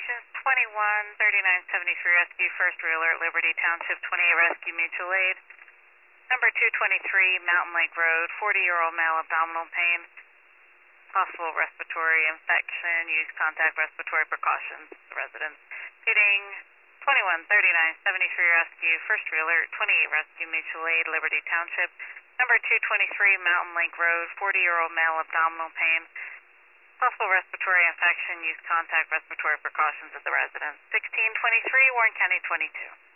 Citations 213973 Rescue, First Realer, Liberty Township, 28 Rescue Mutual Aid. Number 223, Mountain Lake Road, 40-year-old male, abdominal pain, possible respiratory infection, use contact respiratory precautions. The residents. Reading 213973 Rescue, First Realer, 28 Rescue Mutual Aid, Liberty Township. Number 223, Mountain Lake Road, 40-year-old male, abdominal pain, possible respiratory infection, use contact respiratory precautions at the residence. 1623, Warren County 22.